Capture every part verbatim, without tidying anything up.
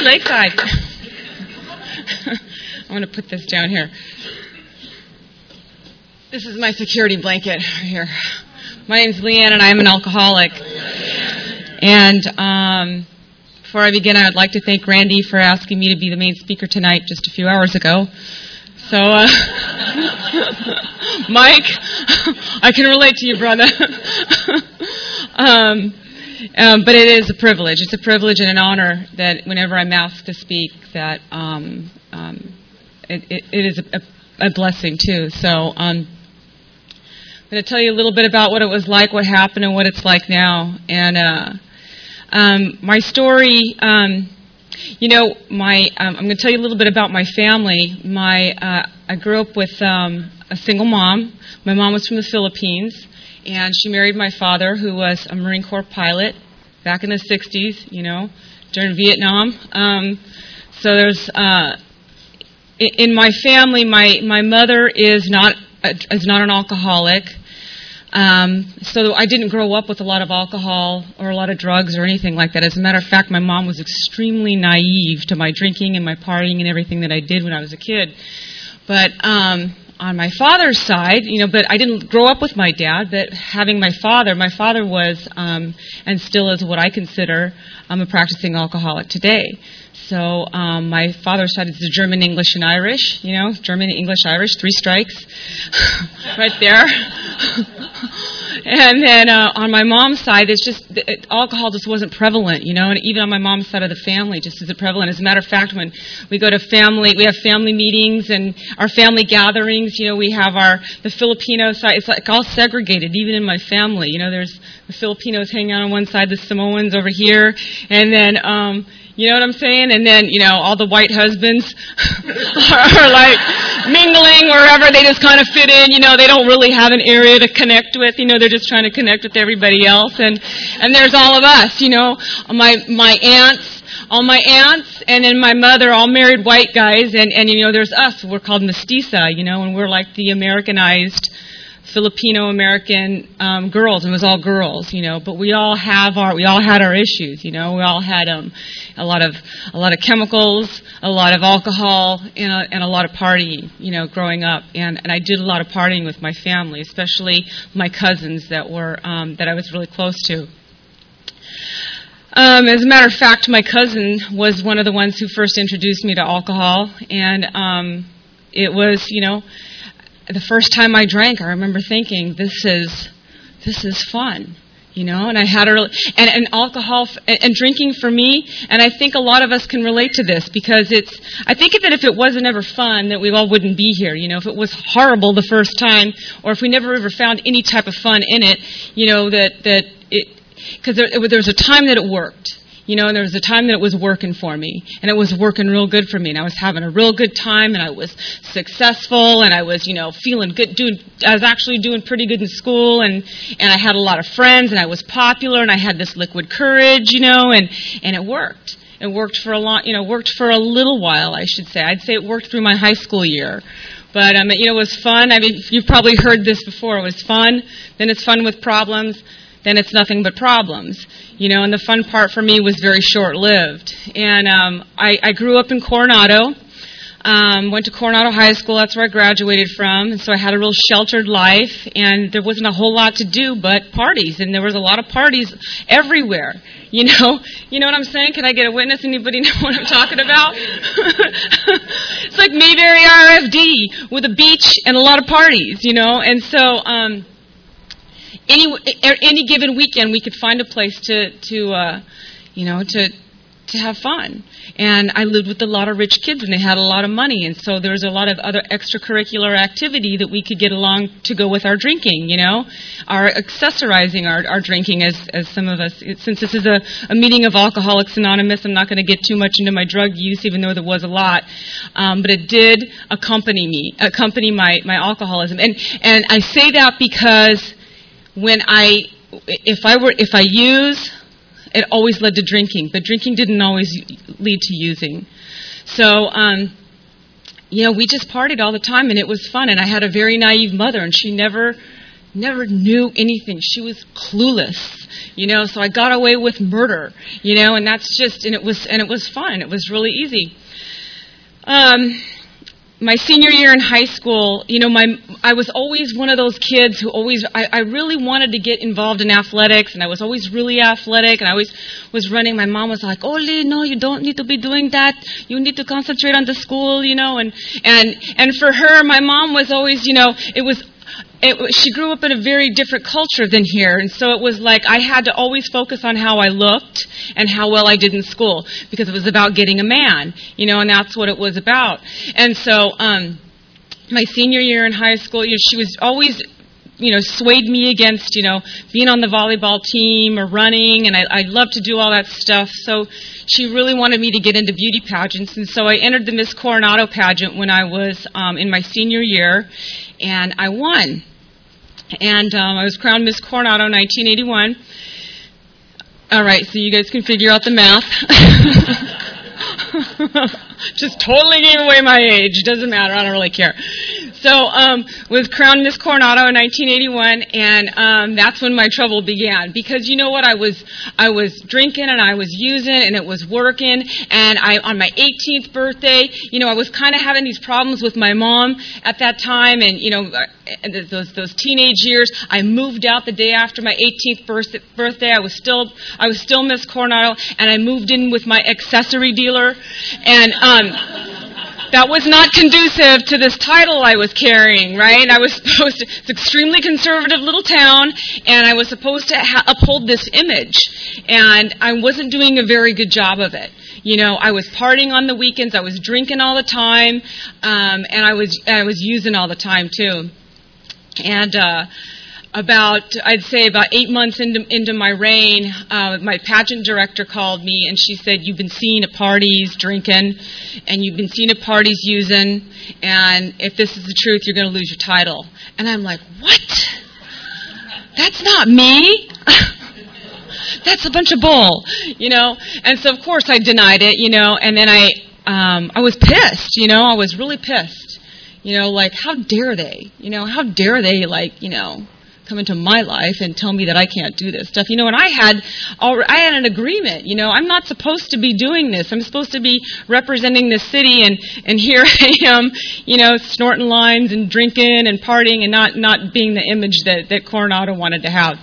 Lakeside. I'm going to put this down here. This is my security blanket right here. My name's Leanne, and I'm an alcoholic. And um, before I begin, I would like to thank Randy for asking me to be the main speaker tonight just a few hours ago. So, uh, Mike, I can relate to you, brother. um, um, but it is a privilege. It's a privilege and an honor that whenever I'm asked to speak, that um, um, it, it, it is a, a blessing, too. So um, I'm going to tell you a little bit about what it was like, what happened, and what it's like now. And uh, um, my story... Um, You know, my um, I'm going to tell you a little bit about my family. My uh, I grew up with um, a single mom. My mom was from the Philippines, and she married my father, who was a Marine Corps pilot back in the sixties, you know, during Vietnam. Um, so there's, uh, in my family, my, my mother is not a, is not an alcoholic. Um, so I didn't grow up with a lot of alcohol or a lot of drugs or anything like that. As a matter of fact, my mom was extremely naive to my drinking and my partying and everything that I did when I was a kid. But um, on my father's side, you know, but I didn't grow up with my dad, but having my father, my father was um, and still is what I consider um, a practicing alcoholic today. So um, my father's side is the German, English, and Irish. You know, German, English, Irish, three strikes, right there. And then uh, on my mom's side, it's just it, alcohol just wasn't prevalent. You know, and even on my mom's side of the family, just isn't prevalent. As a matter of fact, when we go to family, we have family meetings and our family gatherings. You know, we have our the Filipino side. It's like all segregated, even in my family. You know, there's the Filipinos hanging out on one side, the Samoans over here, and then. Um, You know what I'm saying? And then, you know, all the white husbands are, are like mingling wherever they just kind of fit in. You know, they don't really have an area to connect with. You know, they're just trying to connect with everybody else. And, and there's all of us, you know, my, my aunts, all my aunts, and then my mother, all married white guys. And, and, you know, there's us. We're called mestiza, you know, and we're like the Americanized Filipino-American um, girls, and it was all girls, you know. But we all have our, we all had our issues, you know. We all had um, a lot of, a lot of chemicals, a lot of alcohol, and a, and a lot of partying, you know, growing up. And, and I did a lot of partying with my family, especially my cousins that were, um, that I was really close to. Um, as a matter of fact, my cousin was one of the ones who first introduced me to alcohol, and um, it was, you know. The first time I drank, I remember thinking, "This is, this is fun," you know. And I had a really, and, and alcohol and, and drinking for me, and I think a lot of us can relate to this because it's. I think that if it wasn't ever fun, that we all wouldn't be here. You know, if it was horrible the first time, or if we never ever found any type of fun in it, you know, that that it, because there, there was a time that it worked. You know, and there was a time that it was working for me, and it was working real good for me, and I was having a real good time, and I was successful, and I was, you know, feeling good, doing, I was actually doing pretty good in school, and, and I had a lot of friends, and I was popular, and I had this liquid courage, you know, and, and it worked. It worked for a long, you know, worked for a little while, I should say. I'd say it worked through my high school year. But, um, you know, it was fun. I mean, you've probably heard this before. It was fun, then it's fun with problems, then it's nothing but problems. You know, and the fun part for me was very short-lived. And um, I, I grew up in Coronado, um, went to Coronado High School. That's where I graduated from. And so I had a real sheltered life, and there wasn't a whole lot to do but parties. And there was a lot of parties everywhere. You know, you know what I'm saying? Can I get a witness? Anybody know what I'm talking about? It's like Mayberry R F D with a beach and a lot of parties, you know. And so... Um, Any any given weekend, we could find a place to to uh, you know to to have fun. And I lived with a lot of rich kids, and they had a lot of money, and so there was a lot of other extracurricular activity that we could get along to go with our drinking. You know, our accessorizing our, our drinking, as as some of us. Since this is a, a meeting of Alcoholics Anonymous, I'm not going to get too much into my drug use, even though there was a lot. Um, but it did accompany me, accompany my my alcoholism, and and I say that because. When I, if I were, if I use, it always led to drinking, but drinking didn't always lead to using. So, um, you know, we just partied all the time, and it was fun. And I had a very naive mother, and she never, never knew anything. She was clueless, you know, so I got away with murder, you know, and that's just, and it was, and it was fun. It was really easy. Um, my senior year in high school, you know, my I was always one of those kids who always, I, I really wanted to get involved in athletics, and I was always really athletic, and I always was running. My mom was like, Oli, no, you don't need to be doing that. You need to concentrate on the school, you know, and, and, and for her, my mom was always, you know, it was, It, she grew up in a very different culture than here, and so it was like I had to always focus on how I looked and how well I did in school, because it was about getting a man, you know, and that's what it was about. And so um, my senior year in high school, you know, she was always, you know, swayed me against, you know, being on the volleyball team or running, and I, I loved to do all that stuff. So she really wanted me to get into beauty pageants, and so I entered the Miss Coronado pageant when I was um, in my senior year, and I won. And um, I was crowned Miss Coronado in nineteen eighty-one. All right, so you guys can figure out the math. Just totally gave away my age. Doesn't matter. I don't really care. So, um, was crowned Miss Coronado in nineteen eighty-one, and um, that's when my trouble began. Because you know what, I was I was drinking and I was using, and it was working. And I, on my eighteenth birthday, you know, I was kind of having these problems with my mom at that time, and you know, those those teenage years. I moved out the day after my eighteenth birthday. I was still I was still Miss Coronado, and I moved in with my accessory dealer, and. Um, That was not conducive to this title I was carrying, right? I was supposed to, it's an extremely conservative little town, and I was supposed to ha- uphold this image, and I wasn't doing a very good job of it. You know, I was partying on the weekends, I was drinking all the time, um, and I was I was using all the time too. And uh, about, I'd say about eight months into, into my reign, uh, my pageant director called me, and she said, you've been seen at parties drinking, and you've been seen at parties using, and if this is the truth, you're going to lose your title. And I'm like, what? That's not me. That's a bunch of bull, you know? And so, of course, I denied it, you know, and then I, um, I was pissed, you know, I was really pissed. You know, like, how dare they? You know, how dare they, like, you know, come into my life and tell me that I can't do this stuff. You know, and I had I had an agreement, you know, I'm not supposed to be doing this. I'm supposed to be representing the city, and, and here I am, you know, snorting lines and drinking and partying and not, not being the image that, that Coronado wanted to have.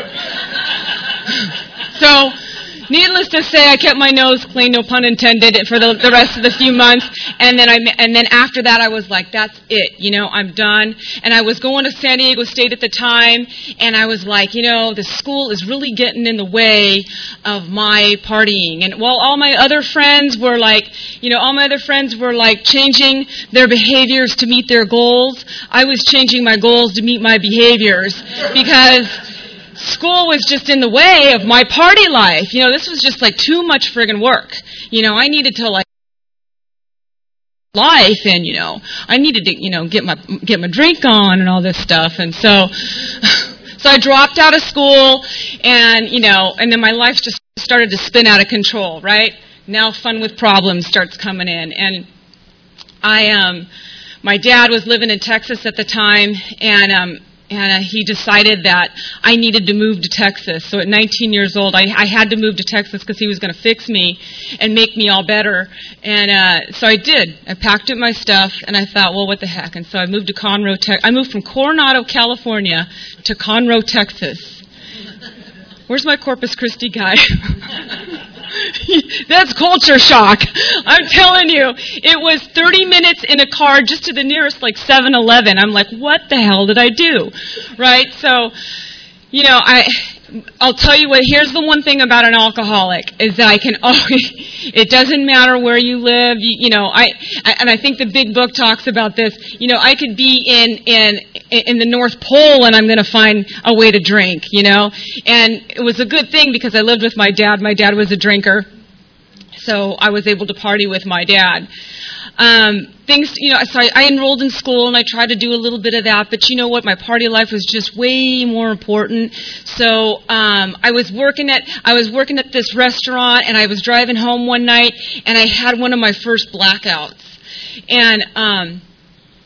So, needless to say, I kept my nose clean, no pun intended, for the, the rest of the few months. And then I, and then after that, I was like, that's it. You know, I'm done. And I was going to San Diego State at the time, and I was like, you know, the school is really getting in the way of my partying. And while all my other friends were like, you know, all my other friends were like changing their behaviors to meet their goals, I was changing my goals to meet my behaviors, because school was just in the way of my party life. You know, this was just like too much friggin' work. You know, I needed to like life, and you know, I needed to, you know, get my get my drink on and all this stuff. And so so I dropped out of school, and you know, and then my life just started to spin out of control, right? Now fun with problems starts coming in. And I um my dad was living in Texas at the time, and um And uh, he decided that I needed to move to Texas. So at nineteen years old, I, I had to move to Texas because he was going to fix me and make me all better. And uh, so I did. I packed up my stuff, and I thought, well, what the heck? And so I moved to Conroe, Texas. I moved from Coronado, California, to Conroe, Texas. Where's my Corpus Christi guy? That's culture shock. I'm telling you. It was thirty minutes in a car just to the nearest, like, seven eleven. I'm like, what the hell did I do? Right? So, you know, I... I'll tell you what, here's the one thing about an alcoholic, is that I can always, it doesn't matter where you live, you, you know, I, and I think the big book talks about this, you know, I could be in, in, in the North Pole and I'm going to find a way to drink, you know, and it was a good thing because I lived with my dad. My dad was a drinker, so I was able to party with my dad. Um, things, you know, so I, I enrolled in school and I tried to do a little bit of that, but you know what, my party life was just way more important. So um, I was working at I was working at this restaurant, and I was driving home one night, and I had one of my first blackouts, and um,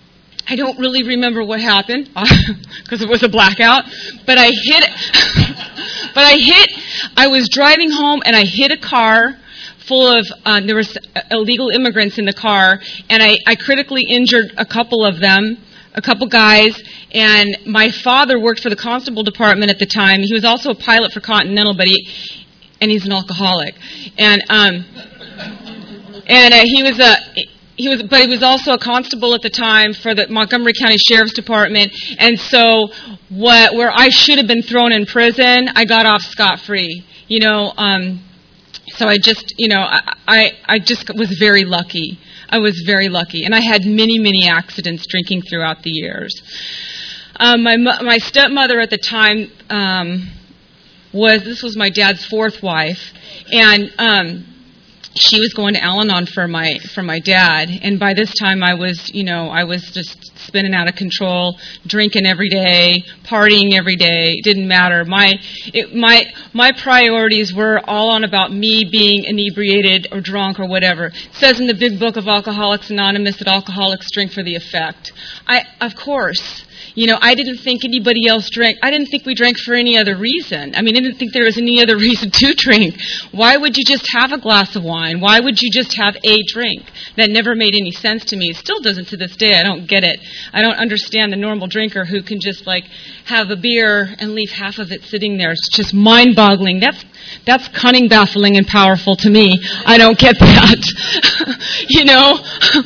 I don't really remember what happened because it was a blackout, but I hit, but I hit, I was driving home and I hit a car full of, uh, there was illegal immigrants in the car, and I, I critically injured a couple of them, a couple guys, and my father worked for the constable department at the time. He was also a pilot for Continental, but he, and he's an alcoholic. And, um, and uh, he was a, He was, but he was also a constable at the time for the Montgomery County Sheriff's Department, and so what, where I should have been thrown in prison, I got off scot-free. You know, um, so I just, you know, I, I, I just was very lucky. I was very lucky, and I had many, many accidents drinking throughout the years. Um, my my stepmother at the time um, was this was my dad's fourth wife, and. Um, She was going to Al-Anon for my for my dad, and by this time I was, you know, I was just spinning out of control, drinking every day, partying every day. It didn't matter. My it, my my priorities were all on about me being inebriated or drunk or whatever. It says in the Big Book of Alcoholics Anonymous that alcoholics drink for the effect. I of course. You know, I didn't think anybody else drank. I didn't think we drank for any other reason. I mean, I didn't think there was any other reason to drink. Why would you just have a glass of wine? Why would you just have a drink? That never made any sense to me. It still doesn't to this day. I don't get it. I don't understand the normal drinker who can just, like, have a beer and leave half of it sitting there. It's just mind-boggling. That's that's cunning, baffling, and powerful to me. I don't get that. You know?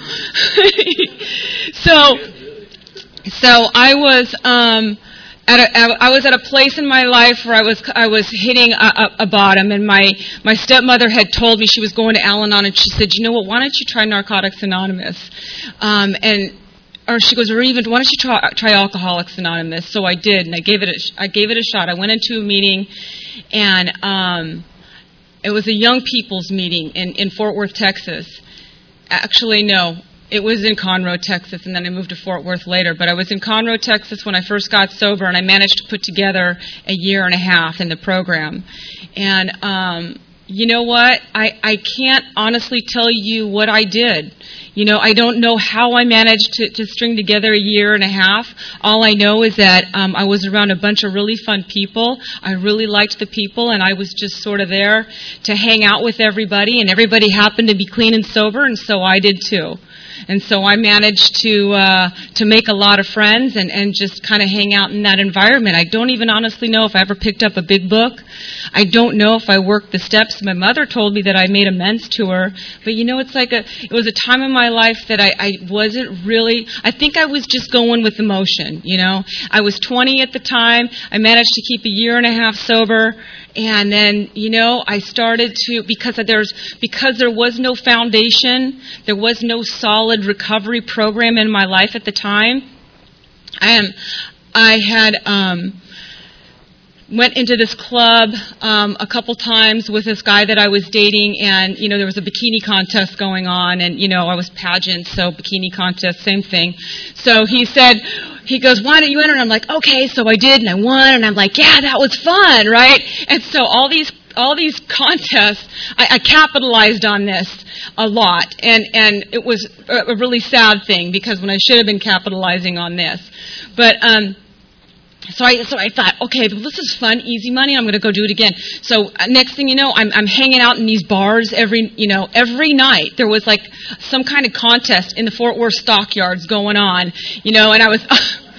so... So I was um, at a, I was at a place in my life where I was I was hitting a, a, a bottom, and my, my stepmother had told me she was going to Al-Anon, and she said, you know what, why don't you try Narcotics Anonymous? Um, and or she goes, or even why don't you try, try Alcoholics Anonymous? So I did, and I gave it a, I gave it a shot. I went into a meeting, and um, it was a young people's meeting in, in Fort Worth, Texas. Actually, no. It was in Conroe, Texas, and then I moved to Fort Worth later. But I was in Conroe, Texas when I first got sober, and I managed to put together a year and a half in the program. And um, you know what? I, I can't honestly tell you what I did. You know, I don't know how I managed to, to string together a year and a half. All I know is that um, I was around a bunch of really fun people. I really liked the people, and I was just sort of there to hang out with everybody, and everybody happened to be clean and sober, and so I did too. And so I managed to uh, to make a lot of friends and, and just kind of hang out in that environment. I don't even honestly know if I ever picked up a big book. I don't know if I worked the steps. My mother told me that I made amends to her. But, you know, it's like a it was a time in my life that I, I wasn't really, I think I was just going with emotion, you know. I was twenty at the time. I managed to keep a year and a half sober. And then, you know, I started to, because there's, because there was no foundation, there was no solid recovery program in my life at the time. I am, I had um, went into this club um, a couple times with this guy that I was dating, and, you know, there was a bikini contest going on, and, you know, I was pageant, so bikini contest, same thing. So he said, he goes, why don't you enter? And I'm like, okay, so I did, and I won, and I'm like, yeah, that was fun, right? And so all these all these contests, I, I capitalized on this a lot, and, and it was a, a really sad thing, because when I should have been capitalizing on this. But, um... So I so I thought, okay, this is fun, easy money. I'm going to go do it again. So uh, next thing you know, I'm I'm hanging out in these bars every you know every night. There was like some kind of contest in the Fort Worth stockyards going on, you know, and I was.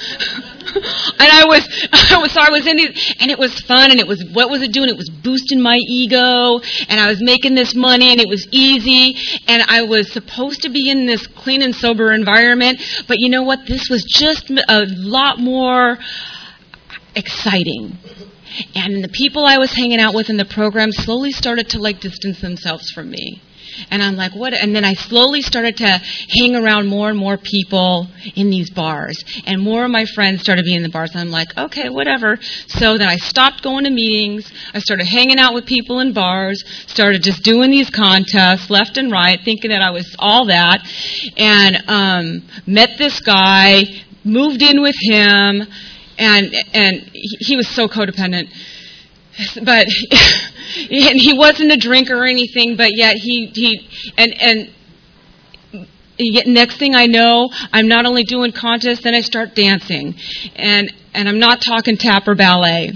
And I was, I was, so I was in these, and it was fun, and it was, what was it doing? It was boosting my ego, and I was making this money, and it was easy, and I was supposed to be in this clean and sober environment, but you know what? This was just a lot more exciting. And the people I was hanging out with in the program slowly started to, like, distance themselves from me. And I'm like, what? And then I slowly started to hang around more and more people in these bars. And more of my friends started being in the bars. And I'm like, okay, whatever. So then I stopped going to meetings. I started hanging out with people in bars. Started just doing these contests left and right, thinking that I was all that. And um, met this guy, moved in with him, and and he was so codependent. But and he wasn't a drinker or anything, but yet he he and and next thing I know, I'm not only doing contests, then I start dancing. And and I'm not talking tap or ballet.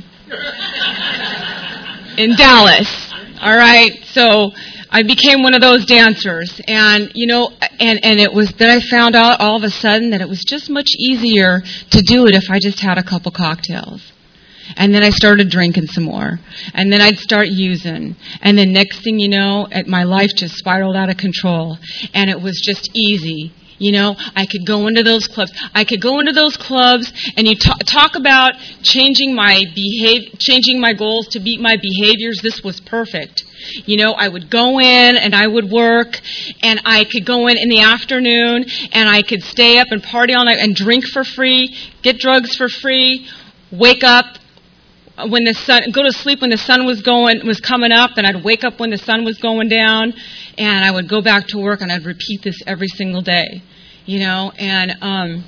In Dallas, all right? So I became one of those dancers. And, you know, and, and it was, then I found out all of a sudden that it was just much easier to do it if I just had a couple cocktails. And then I started drinking some more. And then I'd start using. And then next thing you know, my life just spiraled out of control. And it was just easy. You know, I could go into those clubs. I could go into those clubs, and you talk, talk about changing my behavior, changing my goals to beat my behaviors. This was perfect. You know, I would go in, and I would work, and I could go in in the afternoon, and I could stay up and party all night and drink for free, get drugs for free, wake up when the sun, go to sleep when the sun was going, was coming up, and I'd wake up when the sun was going down, and I would go back to work, and I'd repeat this every single day, you know, and um,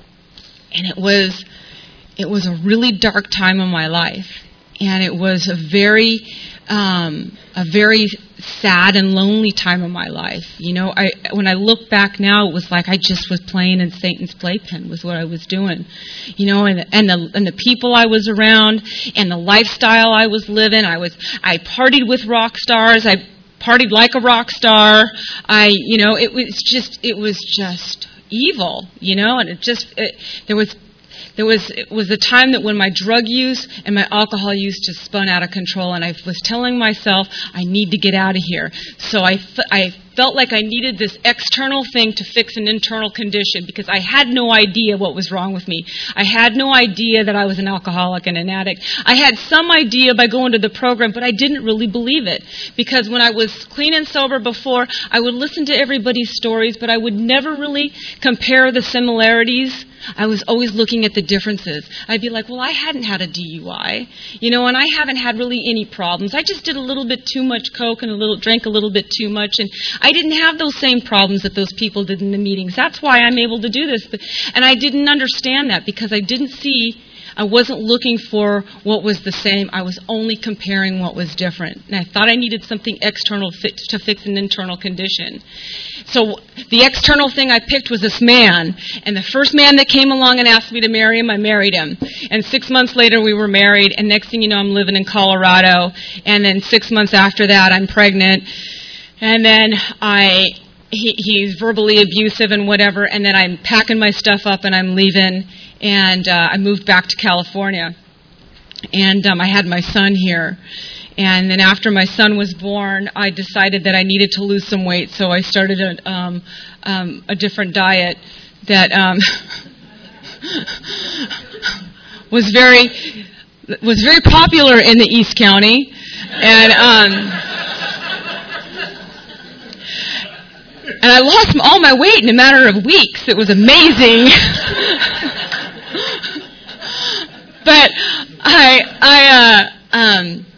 and it was it was a really dark time in my life, and it was a very um, a very sad and lonely time in my life. You know, I when I look back now, it was like I just was playing in Satan's playpen was what I was doing. You know, and and the and the people I was around and the lifestyle I was living. I was I partied with rock stars. I partied like a rock star. I, you know, it was just it was just evil. You know, and it just it, there was. There was it was a time that when my drug use and my alcohol use just spun out of control, and I was telling myself, I need to get out of here. So I, f- I felt like I needed this external thing to fix an internal condition because I had no idea what was wrong with me. I had no idea that I was an alcoholic and an addict. I had some idea by going to the program, but I didn't really believe it because when I was clean and sober before, I would listen to everybody's stories, but I would never really compare the similarities. I was always looking at the differences. I'd be like, well, I hadn't had a D U I, you know, and I haven't had really any problems. I just did a little bit too much coke and a little drank a little bit too much, and I didn't have those same problems that those people did in the meetings. That's why I'm able to do this. And I didn't understand that because I didn't see, I wasn't looking for what was the same. I was only comparing what was different. And I thought I needed something external to fix an internal condition. So the external thing I picked was this man. And the first man that came along and asked me to marry him, I married him. And six months later we were married. And next thing you know, I'm living in Colorado. And then six months after that, I'm pregnant. And then I... He, he's verbally abusive and whatever, and then I'm packing my stuff up and I'm leaving, and uh, I moved back to California. And um, I had my son here. And then after my son was born, I decided that I needed to lose some weight, so I started a, um, um, a different diet that um, was very was very popular in the East County. And... Um, And I lost all my weight in a matter of weeks. It was amazing. But I, I, uh, um,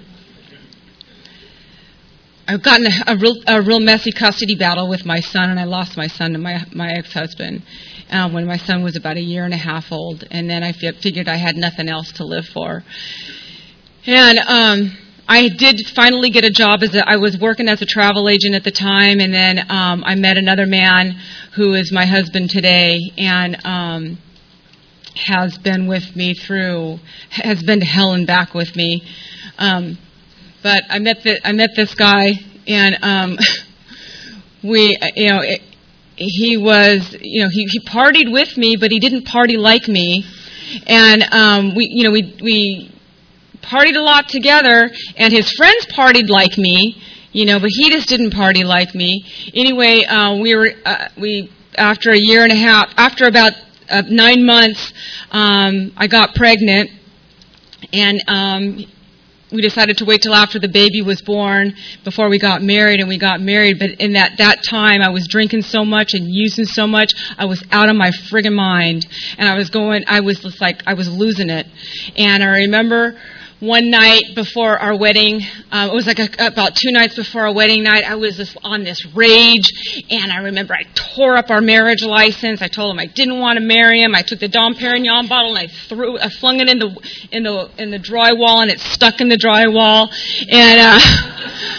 I've gotten a, a real, a real messy custody battle with my son, and I lost my son to my my ex-husband um, when my son was about a year and a half old, and then I f- figured I had nothing else to live for, and um. I did finally get a job as a, I was working as a travel agent at the time, and then um, I met another man who is my husband today, and um, has been with me through, has been to hell and back with me. Um, but I met the, I met this guy, and um, we, you know, it, he was, you know, he, he partied with me, but he didn't party like me, and um, we, you know, we we. partied a lot together, and his friends partied like me, you know, but he just didn't party like me. Anyway, uh, we were uh, we after a year and a half, after about uh, nine months, um, I got pregnant, and um, we decided to wait till after the baby was born before we got married, and we got married. But in that that time, I was drinking so much and using so much, I was out of my friggin' mind, and I was going, I was just like, I was losing it, and I remember. One night before our wedding, uh, it was like a, about two nights before our wedding night, I was just on this rage, and I remember I tore up our marriage license. I told him I didn't want to marry him. I took the Dom Perignon bottle and I threw, I flung it in the in the in the drywall, and it stuck in the drywall. And uh,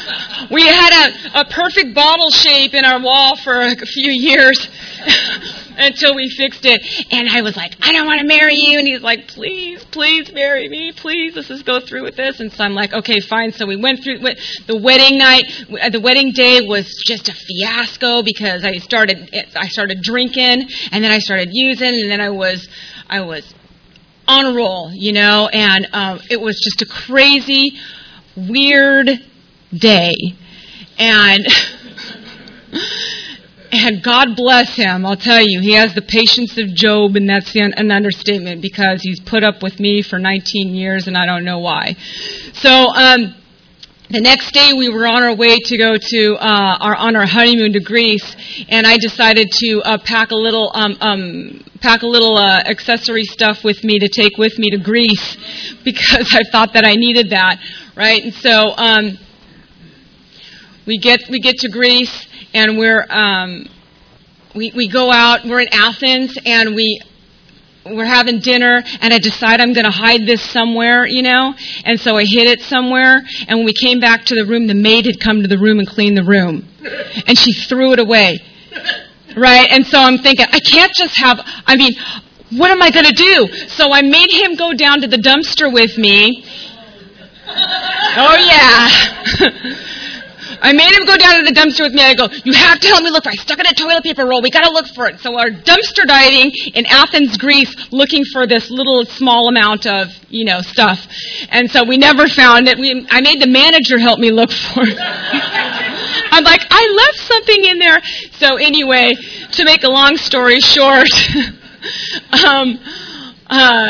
we had a, a perfect bottle shape in our wall for a few years until we fixed it. And I was like, I don't want to marry you. And he's like, please, please marry me. Please, let's just go through with this. And so I'm like, okay, fine. So we went through the wedding night. The wedding day was just a fiasco because I started I started drinking, and then I started using, and then I was I was on a roll, you know, and um, it was just a crazy, weird day. And and God bless him, I'll tell you, he has the patience of Job, and that's an understatement because he's put up with me for nineteen years, and I don't know why. So um, the next day we were on our way to go to uh, our on our honeymoon to Greece, and I decided to uh, pack a little um, um, pack a little uh, accessory stuff with me to take with me to Greece because I thought that I needed that, right? And so um, we get we get to Greece. And we're um, we we go out. We're in Athens, and we we're having dinner. And I decide I'm going to hide this somewhere, you know. And so I hid it somewhere. And when we came back to the room, the maid had come to the room and cleaned the room, and she threw it away, right? And so I'm thinking, I can't just have. I mean, what am I going to do? So I made him go down to the dumpster with me. Oh yeah. I made him go down to the dumpster with me. I go, you have to help me look for it. I stuck in a toilet paper roll. We got to look for it. So we're dumpster diving in Athens, Greece, looking for this little small amount of, you know, stuff. And so we never found it. We, I made the manager help me look for it. I'm like, I left something in there. So anyway, to make a long story short, um, uh,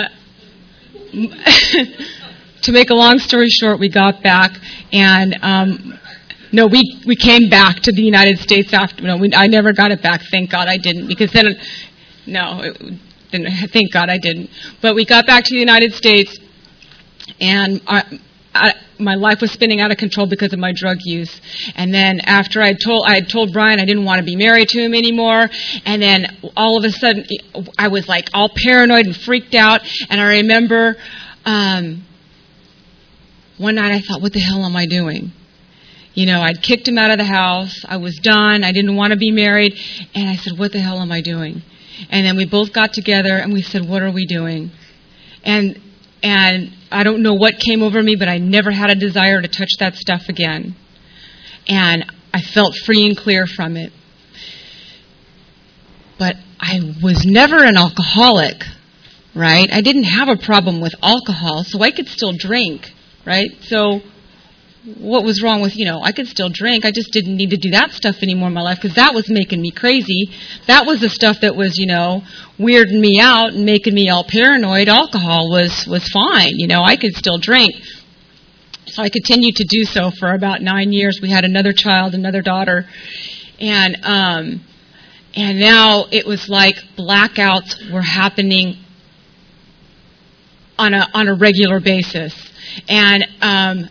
to make a long story short, we got back and. Um, No, we we came back to the United States after. No, we, I never got it back. Thank God I didn't, because then, no, it didn't, thank God I didn't. But we got back to the United States, and I, I, my life was spinning out of control because of my drug use. And then after I told I had told Brian I didn't want to be married to him anymore, and then all of a sudden I was like all paranoid and freaked out. And I remember um, one night I thought, what the hell am I doing? You know, I'd kicked him out of the house. I was done. I didn't want to be married. And I said, what the hell am I doing? And then we both got together and we said, what are we doing? And and I don't know what came over me, but I never had a desire to touch that stuff again. And I felt free and clear from it. But I was never an alcoholic, right? I didn't have a problem with alcohol, so I could still drink, right? So what was wrong with, you know, I could still drink. I just didn't need to do that stuff anymore in my life because that was making me crazy. That was the stuff that was, you know, weirding me out and making me all paranoid. Alcohol was, was fine. You know, I could still drink. So I continued to do so for about nine years. We had another child, another daughter. And, um, and now it was like blackouts were happening on a, on a regular basis. And, um,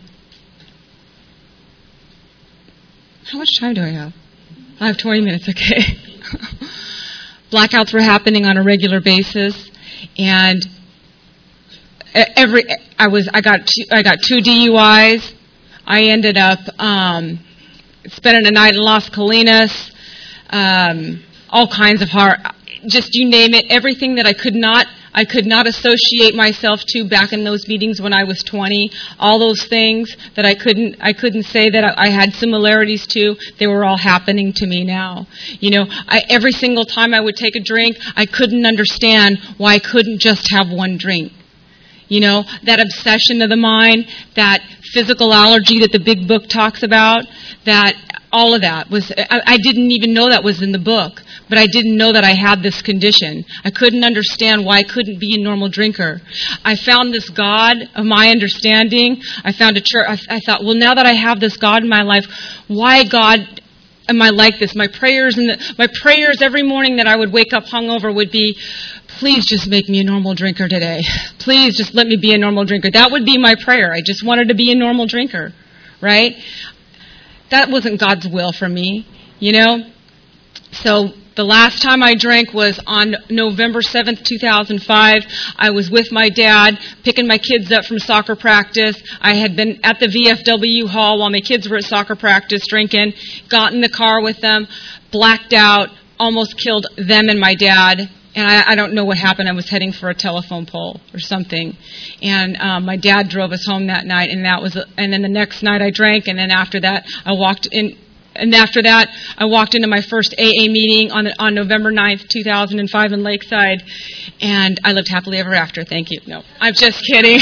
how much time do I have? I have twenty minutes, okay. Blackouts were happening on a regular basis, and every I was I got two, I got two D U Is. I ended up um, spending a night in Las Colinas. Um, all kinds of hard, just you name it, everything that I could not. I could not associate myself to back in those meetings when I was twenty. All those things that I couldn't, I couldn't say that I had similarities to, they were all happening to me now. You know, I, every single time I would take a drink, I couldn't understand why I couldn't just have one drink. You know, that obsession of the mind, that physical allergy that the big book talks about, that all of that was, I, I didn't even know that was in the book. But I didn't know that I had this condition. I couldn't understand why I couldn't be a normal drinker. I found this God of my understanding. I found a church. I, I thought, well, now that I have this God in my life, why, God, am I like this? My prayers and my prayers every morning that I would wake up hungover would be, please just make me a normal drinker today. Please just let me be a normal drinker. That would be my prayer. I just wanted to be a normal drinker, right? That wasn't God's will for me, you know? So The last time I drank was on November seventh, two thousand five. I was with my dad, picking my kids up from soccer practice. I had been at the V F W hall while my kids were at soccer practice drinking, got in the car with them, blacked out, almost killed them and my dad. And I, I don't know what happened. I was heading for a telephone pole or something. And um, my dad drove us home that night, and that was. And then the next night I drank, and then after that I walked in. And after that, I walked into my first A A meeting on the, on November ninth, two thousand five in Lakeside, and I lived happily ever after. Thank you. No, I'm just kidding.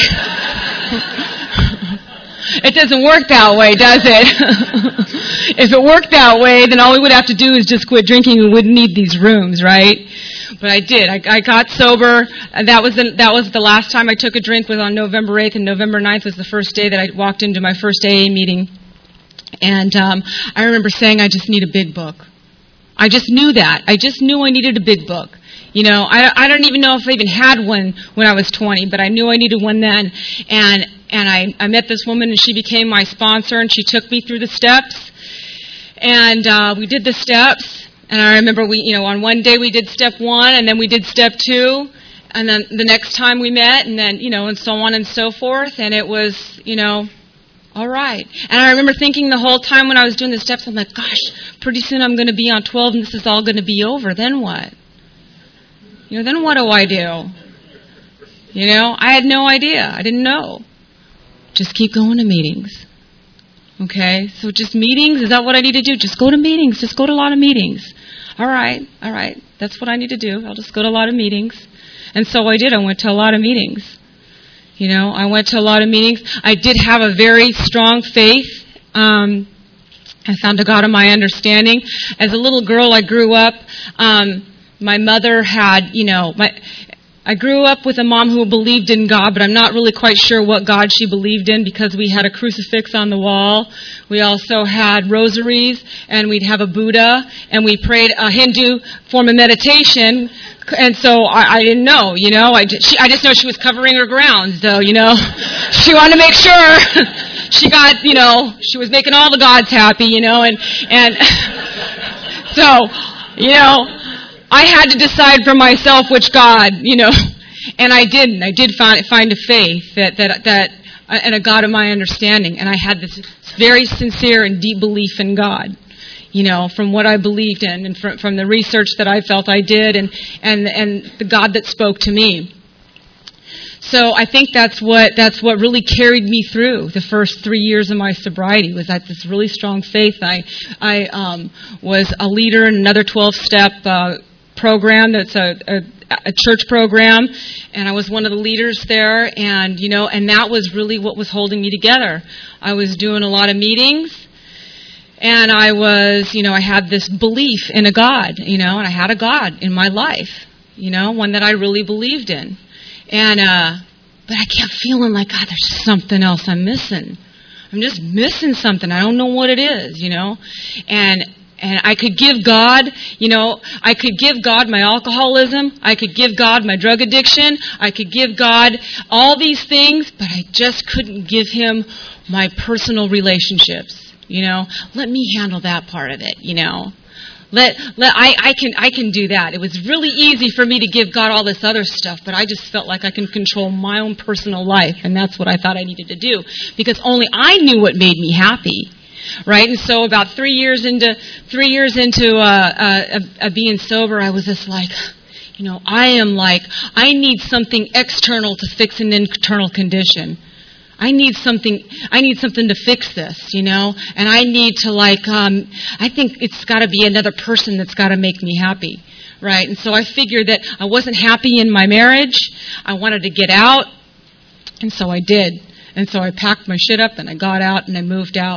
It doesn't work that way, does it? If it worked that way, then all we would have to do is just quit drinking and we wouldn't need these rooms, right? But I did. I, I got sober. And that was the, that was the last time I took a drink was on November eighth, and November ninth was the first day that I walked into my first A A meeting. And um, I remember saying, I just need a big book. I just knew that. I just knew I needed a big book. You know, I, I don't even know if I even had one when I was twenty, but I knew I needed one then. And and I, I met this woman, and she became my sponsor, and she took me through the steps. And uh, we did the steps. And I remember we, you know, on one day we did step one, and then we did step two. And then the next time we met, and then, you know, and so on and so forth. And it was, you know... all right. And I remember thinking the whole time when I was doing the steps, I'm like, gosh, pretty soon I'm going to be on twelve and this is all going to be over. Then what? You know, then what do I do? You know, I had no idea. I didn't know. Just keep going to meetings. Okay? So just meetings, is that what I need to do? Just go to meetings. Just go to a lot of meetings. All right. All right. That's what I need to do. I'll just go to a lot of meetings. And so I did. I went to a lot of meetings. You know, I went to a lot of meetings. I did have a very strong faith. Um, I found a God of my understanding. As a little girl, I grew up. Um, my mother had, you know, my. I grew up with a mom who believed in God, but I'm not really quite sure what God she believed in because we had a crucifix on the wall. We also had rosaries, and we'd have a Buddha, and we prayed a Hindu form of meditation. And so I, I didn't know, you know. I, she, I just know she was covering her ground, so, you know. She wanted to make sure she got, you know, she was making all the gods happy, you know. And, and so, you know, I had to decide for myself which God, you know. And I didn't. I did find, find a faith that, that, that, and a God of my understanding. And I had this very sincere and deep belief in God. You know, from what I believed in and from, from the research that I felt I did and, and, and the God that spoke to me. So I think that's what that's what really carried me through the first three years of my sobriety was that this really strong faith. I I um, was a leader in another twelve-step uh, program that's a, a, a church program, and I was one of the leaders there. And you know, and that was really what was holding me together. I was doing a lot of meetings. And I was, you know, I had this belief in a God, you know, and I had a God in my life, you know, one that I really believed in. And, uh, but I kept feeling like, God, there's something else I'm missing. I'm just missing something. I don't know what it is, you know. And, and I could give God, you know, I could give God my alcoholism. I could give God my drug addiction. I could give God all these things, but I just couldn't give Him my personal relationships. You know, let me handle that part of it, you know. Let let I, I can I can do that. It was really easy for me to give God all this other stuff, but I just felt like I can control my own personal life, and that's what I thought I needed to do. Because only I knew what made me happy. Right? And so about three years into three years into uh, uh, uh, being sober, I was just like, you know, I am like I need something external to fix an internal condition. I need something, I need something to fix this, you know, and I need to like, um, I think it's got to be another person that's got to make me happy, right? And so I figured that I wasn't happy in my marriage. I wanted to get out, and so I did. And so I packed my shit up, and I got out, and I moved out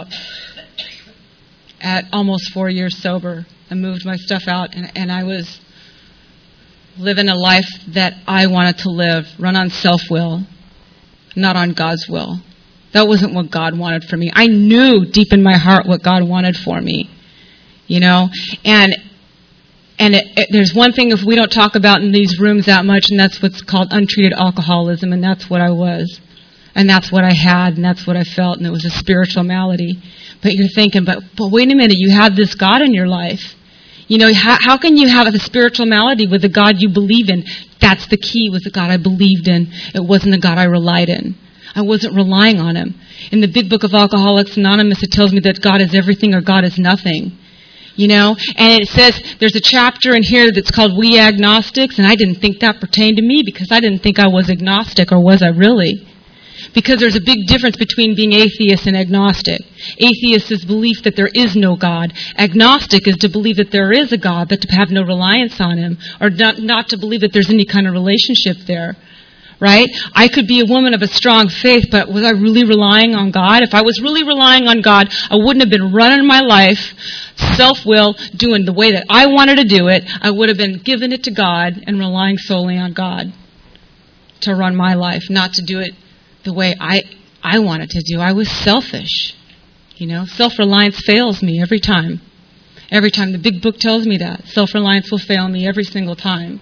at almost four years sober. I moved my stuff out, and, and I was living a life that I wanted to live, run on self-will. Not on God's will. That wasn't what God wanted for me. I knew deep in my heart what God wanted for me. You know? And and it, it, there's one thing if we don't talk about in these rooms that much, and that's what's called untreated alcoholism, and that's what I was. And that's what I had, and that's what I felt, and it was a spiritual malady. But you're thinking, but, but wait a minute, you have this God in your life. You know, how, how can you have a spiritual malady with the God you believe in? That's the key, was the God I believed in. It wasn't the God I relied in. I wasn't relying on him. In the big book of Alcoholics Anonymous, it tells me that God is everything or God is nothing. You know, and it says, there's a chapter in here that's called We Agnostics, and I didn't think that pertained to me because I didn't think I was agnostic, or was I really? Because there's a big difference between being atheist and agnostic. Atheist is belief that there is no God. Agnostic is to believe that there is a God, but to have no reliance on him, or not, not to believe that there's any kind of relationship there. Right? I could be a woman of a strong faith, but was I really relying on God? If I was really relying on God, I wouldn't have been running my life, self-will, doing the way that I wanted to do it. I would have been giving it to God and relying solely on God to run my life, not to do it the way I I wanted to do. I was selfish. You know, self-reliance fails me every time. Every time. The big book tells me that. Self-reliance will fail me every single time.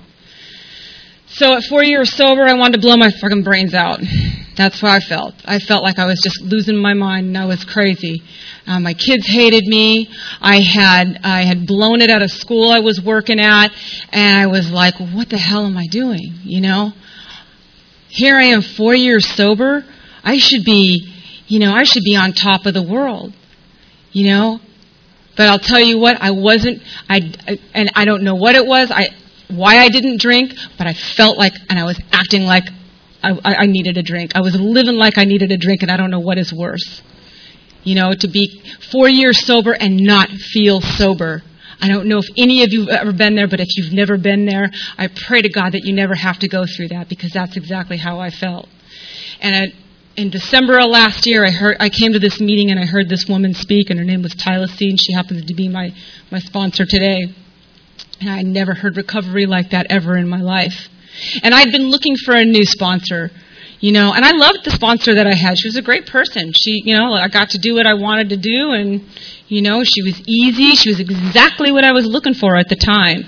So at four years sober, I wanted to blow my fucking brains out. That's how I felt. I felt like I was just losing my mind and I was crazy. Uh, my kids hated me. I had I had blown it out of school I was working at, and I was like, what the hell am I doing? You know? Here I am four years sober. I should be, you know, I should be on top of the world. You know? But I'll tell you what, I wasn't, I, I and I don't know what it was, I why I didn't drink, but I felt like, and I was acting like I, I needed a drink. I was living like I needed a drink, and I don't know what is worse. You know, to be four years sober and not feel sober. I don't know if any of you have ever been there, but if you've never been there, I pray to God that you never have to go through that, because that's exactly how I felt. And I, in December of last year, I heard I came to this meeting and I heard this woman speak, and her name was Tyler C, and she happens to be my, my sponsor today. And I never heard recovery like that ever in my life. And I'd been looking for a new sponsor, you know, and I loved the sponsor that I had. She was a great person. She, you know, I got to do what I wanted to do, and, you know, she was easy. She was exactly what I was looking for at the time,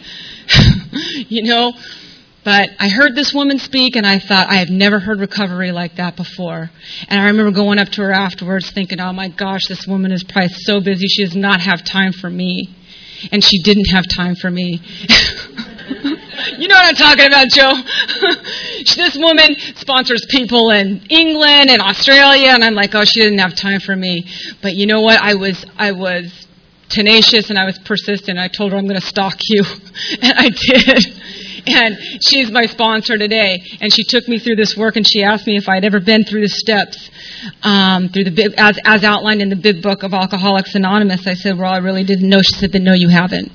you know. But I heard this woman speak, and I thought, I have never heard recovery like that before. And I remember going up to her afterwards thinking, oh, my gosh, this woman is probably so busy. She does not have time for me. And she didn't have time for me. You know what I'm talking about, Joe? This woman sponsors people in England and Australia, and I'm like, oh, she didn't have time for me. But you know what? I was I was tenacious and I was persistent. I told her, I'm going to stalk you. And I did. And she's my sponsor today. And she took me through this work, and she asked me if I'd ever been through the steps, um, through the big, as, as outlined in the big book of Alcoholics Anonymous. I said, well, I really didn't know. She said, then no, you haven't.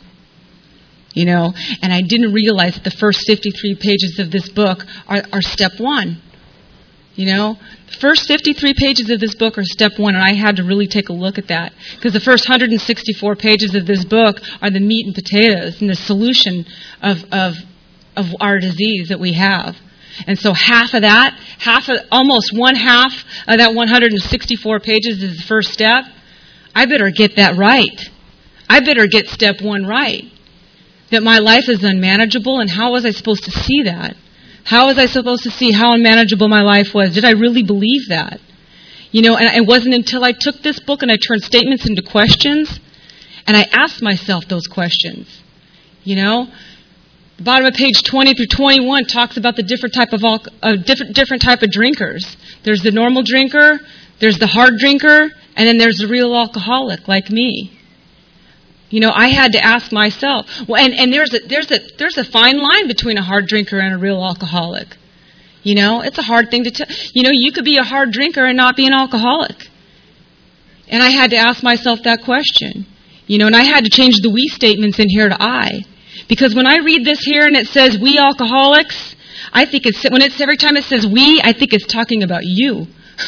You know, and I didn't realize that the first fifty-three pages of this book are, are step one. You know, the first fifty-three pages of this book are step one, and I had to really take a look at that. Because the first one hundred sixty-four pages of this book are the meat and potatoes and the solution of, of of our disease that we have. And so half of that, half of, almost one half of that one hundred sixty-four pages is the first step. I better get that right. I better get step one right. That my life is unmanageable, and how was I supposed to see that? How was I supposed to see how unmanageable my life was? Did I really believe that? You know, and it wasn't until I took this book and I turned statements into questions, and I asked myself those questions. You know, the bottom of page twenty through twenty-one talks about the different type of uh, different different type of drinkers. There's the normal drinker, there's the hard drinker, and then there's the real alcoholic like me. You know, I had to ask myself. Well, and, and there's a there's a there's a fine line between a hard drinker and a real alcoholic. You know, it's a hard thing to tell. You know, you could be a hard drinker and not be an alcoholic. And I had to ask myself that question. You know, and I had to change the we statements in here to I. Because when I read this here and it says we alcoholics, I think it's when it's every time it says we, I think it's talking about you.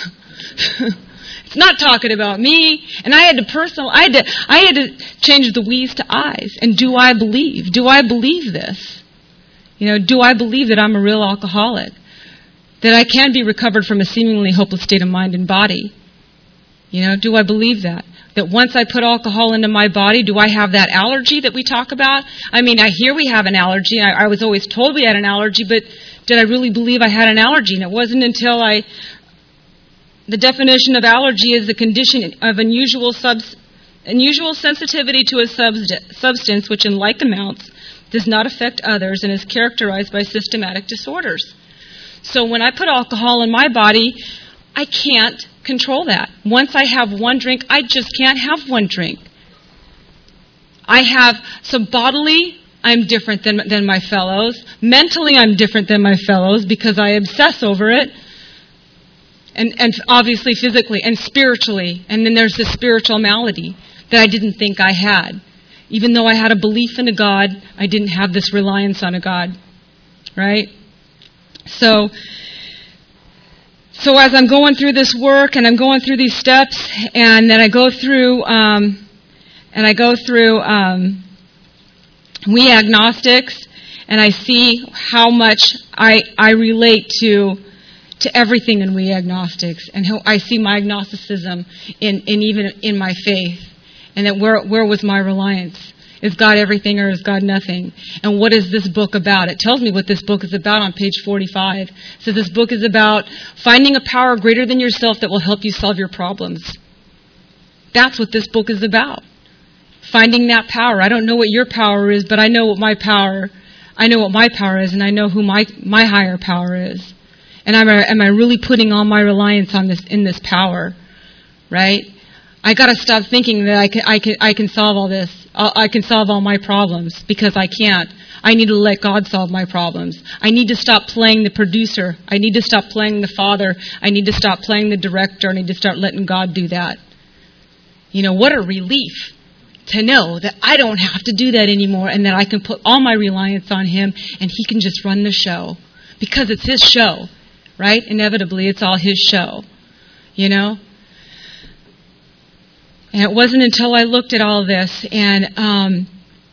It's not talking about me. And I had to personal I had to I had to change the we's to I's. And do I believe? Do I believe this? You know, do I believe that I'm a real alcoholic? That I can be recovered from a seemingly hopeless state of mind and body? You know, do I believe that? That once I put alcohol into my body, do I have that allergy that we talk about? I mean, I hear we have an allergy. I, I was always told we had an allergy, but did I really believe I had an allergy? And it wasn't until I... The definition of allergy is the condition of unusual subs, unusual sensitivity to a substance which in like amounts does not affect others and is characterized by systematic disorders. So when I put alcohol in my body, I can't control that. Once I have one drink, I just can't have one drink. I have, so bodily, I'm different than, than my fellows. Mentally, I'm different than my fellows because I obsess over it. And, and obviously physically and spiritually. And then there's this spiritual malady that I didn't think I had. Even though I had a belief in a God, I didn't have this reliance on a God. Right? So, so as I'm going through this work and I'm going through these steps, and then I go through, um, and I go through um, We Agnostics, and I see how much I I relate to to everything in We Agnostics, and how I see my agnosticism in, in even in my faith, and that where where was my reliance? Is God everything or is God nothing? And what is this book about? It tells me what this book is about on page forty-five. It says this book is about finding a power greater than yourself that will help you solve your problems. That's what this book is about. Finding that power. I don't know what your power is, but I know what my power, I know what my power is, and I know who my, my higher power is. And am I, am I really putting all my reliance on this in this power? Right? I got to stop thinking that I can I can I can solve all this. I can solve all my problems, because I can't. I need to let God solve my problems. I need to stop playing the producer. I need to stop playing the father. I need to stop playing the director. I need to start letting God do that. You know, what a relief to know that I don't have to do that anymore, and that I can put all my reliance on Him, and He can just run the show. Because it's His show, right? Inevitably, it's all His show. You know? And it wasn't until I looked at all this, and um,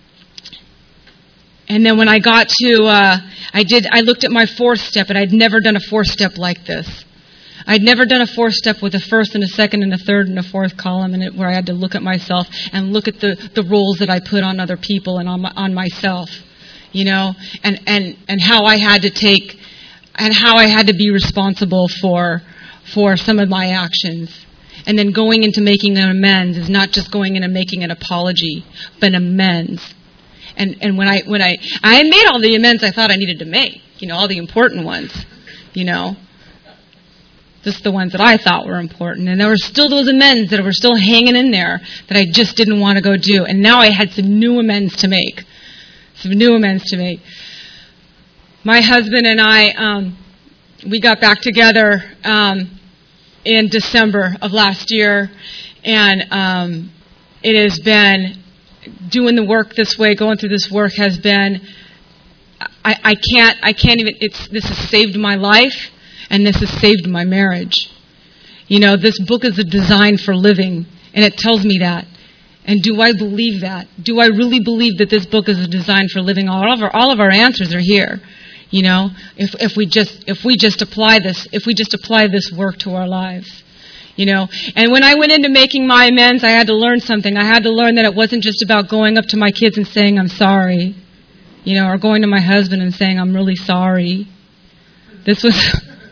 and then when I got to, uh, I did, I looked at my fourth step, and I'd never done a fourth step like this. I'd never done a fourth step with a first and a second and a third and a fourth column, and it, where I had to look at myself and look at the, the roles that I put on other people and on my, on myself, you know, and, and, and how I had to take, and how I had to be responsible for for some of my actions. And then going into making an amends is not just going in and making an apology, but an amends. And and when I when I I made all the amends I thought I needed to make, you know, all the important ones, you know, just the ones that I thought were important. And there were still those amends that were still hanging in there that I just didn't want to go do. And now I had some new amends to make, some new amends to make. My husband and I, um, we got back together. Um, in December of last year, and um, it has been, doing the work this way, going through this work has been, I, I can't, I can't even, it's, this has saved my life, and this has saved my marriage. You know, this book is a design for living, and it tells me that. And do I believe that? Do I really believe that this book is a design for living? All of our, all of our answers are here. You know, if if we just if we just apply this if we just apply this work to our lives, you know. And when I went into making my amends, I had to learn something. I had to learn that it wasn't just about going up to my kids and saying I'm sorry, you know, or going to my husband and saying I'm really sorry. This was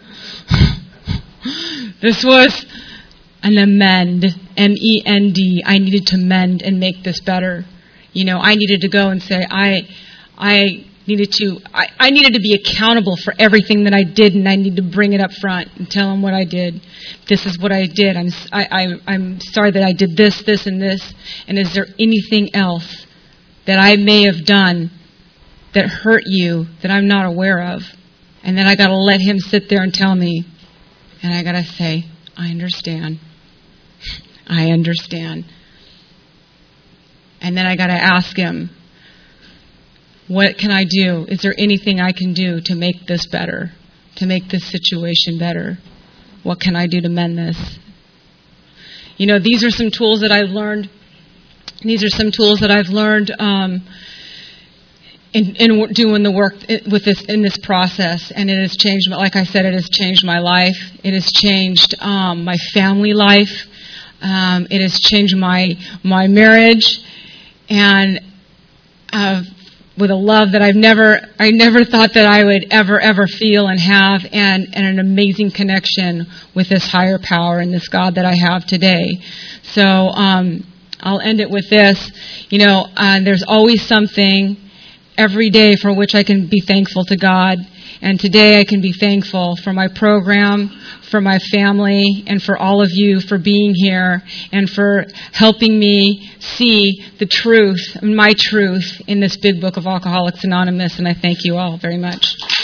this was an amend, M E N D. I needed to mend and make this better. You know, I needed to go and say I I. needed to I, I needed to be accountable for everything that I did, and I need to bring it up front and tell them what I did. This is what I did. I'm I, I, I'm sorry that I did this, this, and this. And is there anything else that I may have done that hurt you that I'm not aware of? And then I got to let Him sit there and tell me, and I got to say, I understand. I understand. And then I got to ask Him, what can I do? Is there anything I can do to make this better? To make this situation better? What can I do to mend this? You know, these are some tools that I've learned. These are some tools that I've learned um, in, in doing the work with this in this process, and it has changed. Like I said, it has changed my life. It has changed um, my family life. Um, it has changed my my marriage, and uh, with a love that I've never, I never thought that I would ever, ever feel and have, and, and an amazing connection with this higher power and this God that I have today. So, um, I'll end it with this. You know, uh, there's always something every day for which I can be thankful to God. And today I can be thankful for my program, for my family, and for all of you for being here and for helping me see the truth, my truth, in this big book of Alcoholics Anonymous. And I thank you all very much.